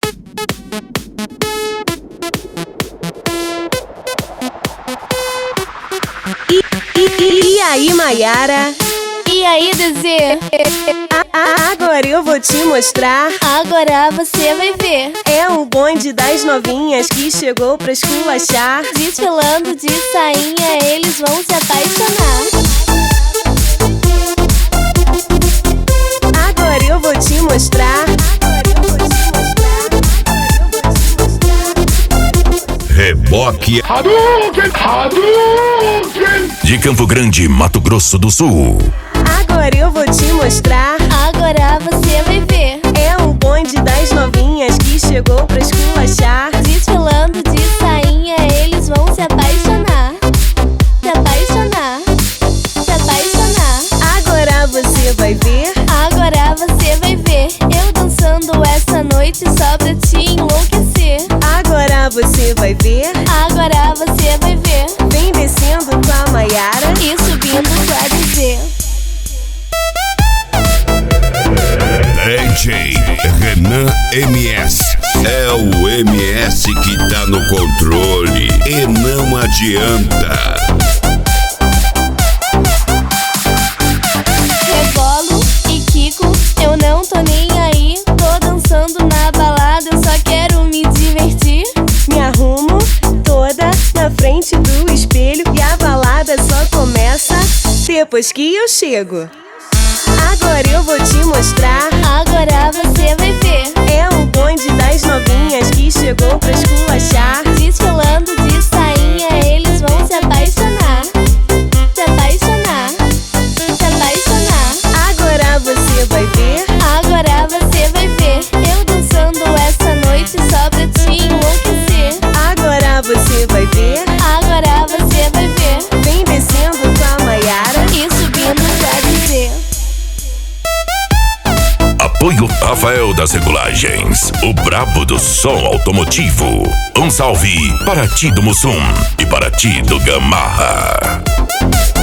E aí, Maiara? E aí, Dezê? Agora eu vou te mostrar. Agora você vai ver. É o bonde das novinhas que chegou pra esculachar. Desfilando de sainha, eles vão se apaixonar. Agora eu vou te mostrar. Reboque de Campo Grande, Mato Grosso do Sul. Agora eu vou te mostrar. Agora você vai ver. É o bonde das novinhas que chegou pra esculachar. Desfilando de sainha, eles vão se apaixonar. Se apaixonar. Se apaixonar. Agora você vai ver. Agora você vai ver. Eu dançando essa noite só pra te enlouquecer. Agora você vai ver. Agora você vai ver. Vem descendo com a Maiara E subindo com a Dezê. DJ Renan MS. É o MS que tá no controle e não adianta. Rebolo e quico, eu não tô nem aí. Tô dançando na balada, eu só quero me divertir. me arrumo toda na frente do espelho e a balada só começa depois que eu chego. Agora eu vou te mostrar. Agora você vai ver. É o bonde das novinhas que chegou pra esculachar. Desfilando de sainha, eles vão se apaixonar. Se apaixonar. Se apaixonar. Agora você vai ver. Agora você vai ver. Eu dançando essa noite só pra te enlouquecer. Agora você vai ver. Agora você vai ver. Vem descendo com a Maiara E subindo pra dizer. Apoio Rafael das Regulagens, o brabo do som automotivo. Um salve para ti do Mussum e para ti do Gamarra.